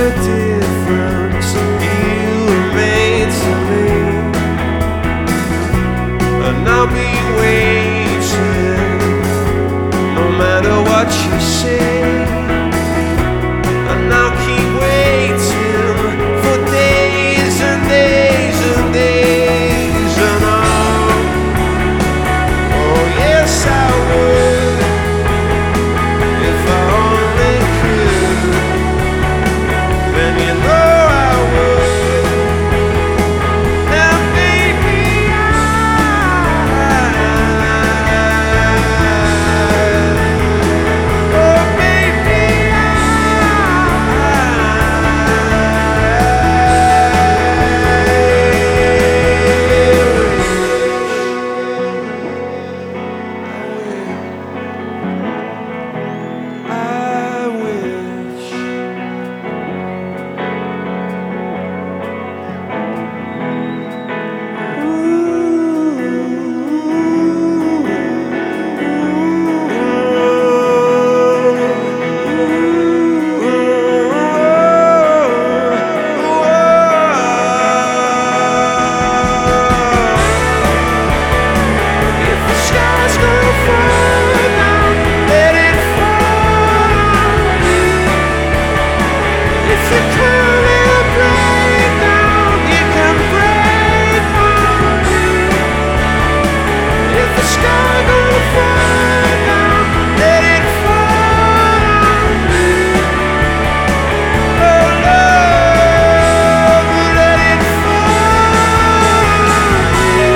difference you made to me, and I'll be waiting no matter what you say, and I'll keep waiting for days and days and days, and oh yes I would, if I only could, then you know I would. Now baby oh baby I wish if the sky's gonna fall down, let it fall on you. If you can't break down, you can break on me. If the sky gonna fall down, let it fall on me. Oh love, let it fall on me.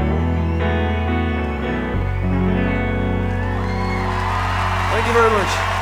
Thank you very much.